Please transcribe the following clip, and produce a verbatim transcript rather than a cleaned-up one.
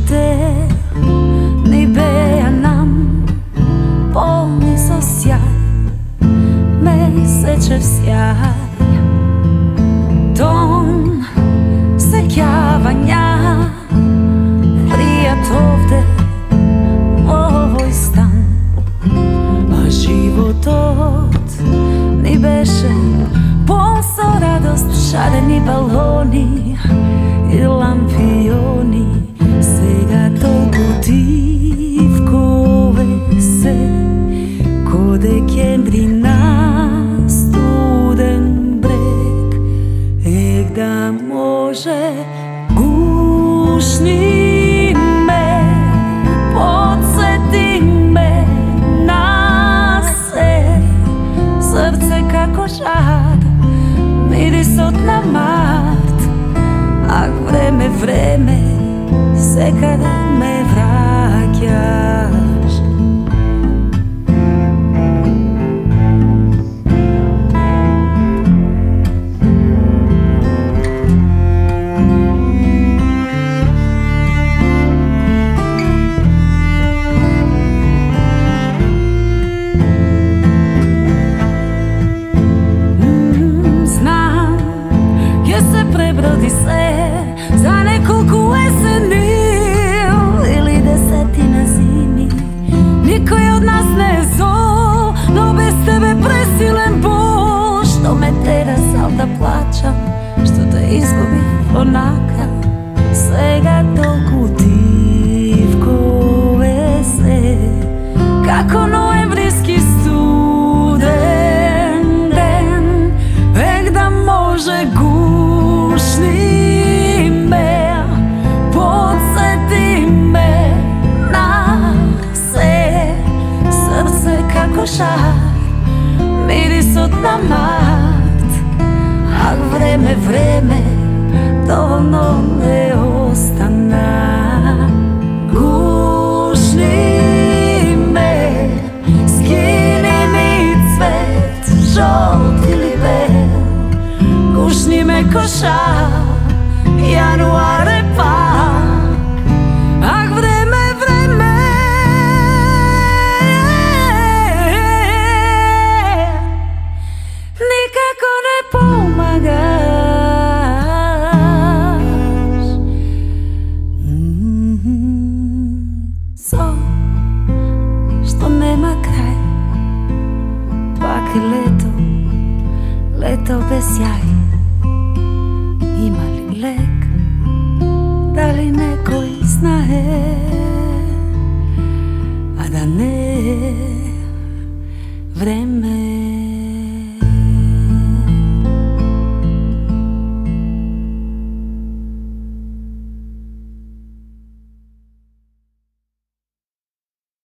ovde ni beja nam polni so sjaj, mesečev sjaj, ton sekjavanja prijat ovde u ovoj stan, a život od ni beše pol so radost, šareni baloni i lampioni, сега толку дивкове се, ко декември на студен брег. Ех, да може гушни ме, подсети ме на се, срце како жар, мирисот на март. Ах, време, време, секаде ме враќаш. Знам, ќе се преброди се за неколку есени или десетина зими. Никој од нас не е зол, но без тебе пресилен бол, што ме тера сал да плачам, што те изгубив онака. Сега толку дивкове се, како ноемвриски студен ден. Ех, да може гушни ме, подсети ме на се, срце како шар, мирисот на март. Ах, време, време, доволно не остана. Гушни ме, скини ми цвет, жолт или бел, гушни ме ко шар, јануар е пак. Ах, време, време, никако не помагаш. Сон што нема крај, пак е лето, лето без јај. Има ли лек, дали некој знае, а да не е време.